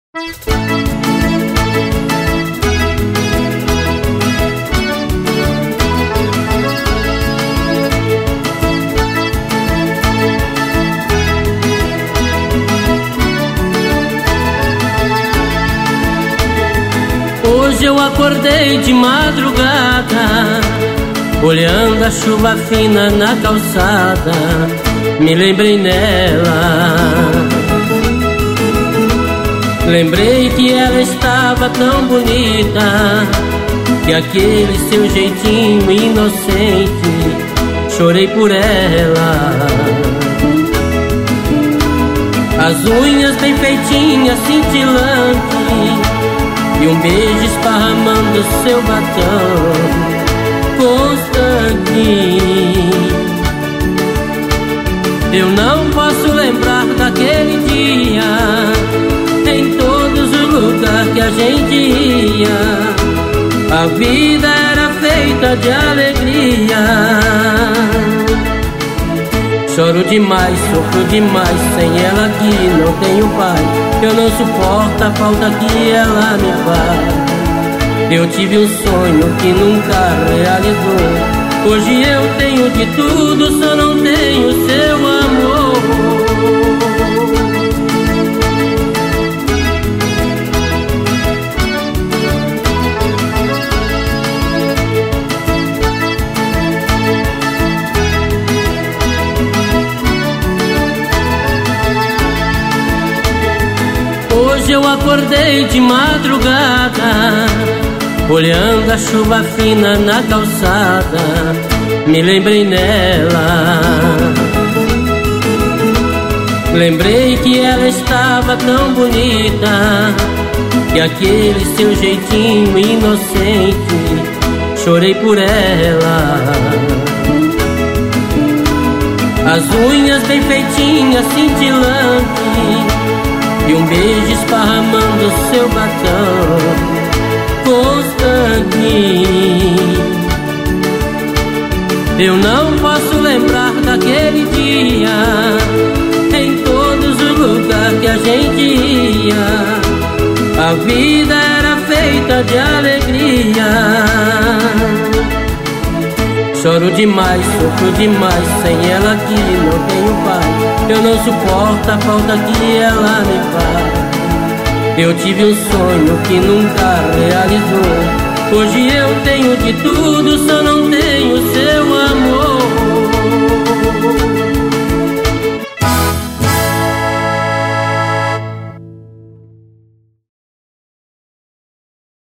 Hoje eu acordei de madrugada, olhando a chuva fina na calçada, me lembrei nela. Lembrei que ela estava tão bonita, que aquele seu jeitinho inocente, chorei por ela. As unhas bem feitinhas, cintilantes, e um beijo esparramando seu batom constante. Eu não posso lembrar daquele dia, em todos os lugares que a gente ia. A vida era feita de alegria. Choro demais, sofro demais, sem ela aqui não tenho paz. Eu não suporto a falta que ela me faz. Eu tive um sonho que nunca realizou. Hoje eu tenho de tudo, só não tenho seu amor. Hoje eu acordei de madrugada, olhando a chuva fina na calçada, me lembrei nela. Lembrei que ela estava tão bonita, que aquele seu jeitinho inocente, chorei por ela. As unhas bem feitinhas, cintilantes, e um beijo esparramando seu batom constante. Eu não posso lembrar daquele dia, em todos os lugares que a gente ia. A vida era feita de alegria. Choro demais, sofro demais, sem ela aqui não tenho paz. Eu não suporto a falta que ela me faz. Eu tive um sonho que nunca realizou. Hoje eu tenho de tudo, só não tenho seu amor.